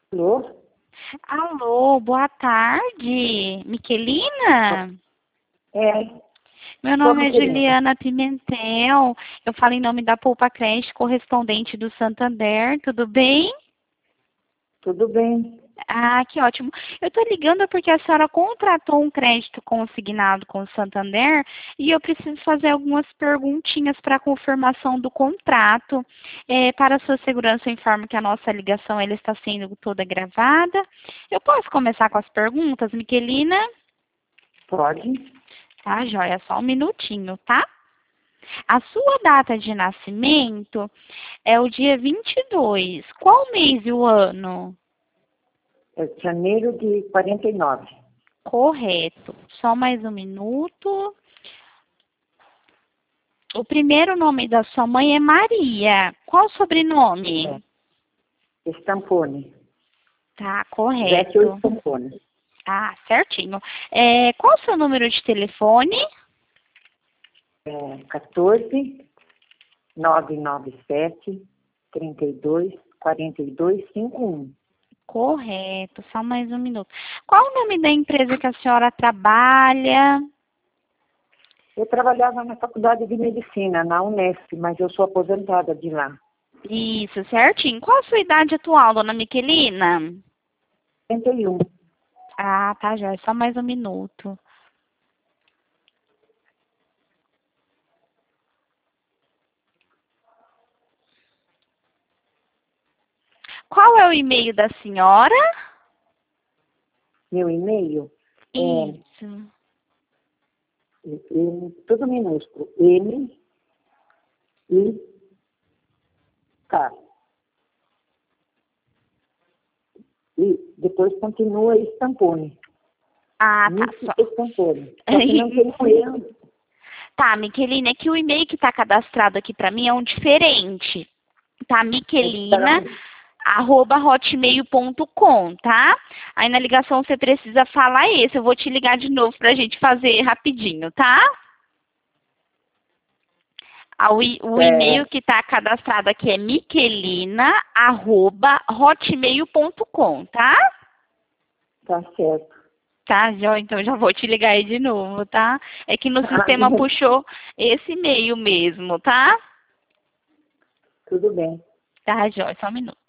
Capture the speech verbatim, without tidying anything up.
Alô? Alô, boa tarde, Miquelina? É, Meu sou nome é Miquelina. Juliana Pimentel, eu falo em nome da Poupa Creche, correspondente do Santander, tudo bem? Tudo bem? Ah, que ótimo. Eu estou ligando porque a senhora contratou um crédito consignado com o Santander e eu preciso fazer algumas perguntinhas para confirmação do contrato. É, para a sua segurança, eu informo que a nossa ligação ela está sendo toda gravada. Eu posso começar com as perguntas, Miquelina? Pode? Tá, joia, só um minutinho, tá? A sua data de nascimento é o dia vinte e dois. Qual mês e o ano? É janeiro de quarenta e nove. Correto. Só mais um minuto. O primeiro nome da sua mãe é Maria. Qual o sobrenome? É. Stampone. Tá, Veste o correto. Stampone. Ah, certinho. É, qual o seu número de telefone? É quatorze, nove nove sete, trinta e dois, quarenta e dois, cinquenta e um. Correto, só mais um minuto. Qual o nome da empresa que a senhora trabalha? Eu trabalhava na faculdade de medicina, na Unesp, mas eu sou aposentada de lá. Isso, certinho. Qual a sua idade atual, dona Miquelina? setenta e um. Ah, tá, já. Só mais um minuto. Qual é o e-mail da senhora? Meu e-mail é, Isso. é, é tudo minúsculo. M, I, K. E depois continua Stampone. Ah, tá. Nisso Só. Stampone. Só que não tem um erro. Tá, Miquelina, é que o e-mail que está cadastrado aqui para mim é um diferente. Tá, Miquelina, arroba hotmail ponto com, tá? Aí na ligação você precisa falar esse. Eu vou te ligar de novo pra gente fazer rapidinho, tá? Ah, O, e- o É, e-mail que está cadastrado aqui é miquelina, arroba hotmail ponto com, tá? tá certo. Tá, Jó, então já vou te ligar aí de novo, tá? É que no Ah, sistema puxou esse e-mail mesmo, tá? tudo bem. Tá, Jó, só um minuto.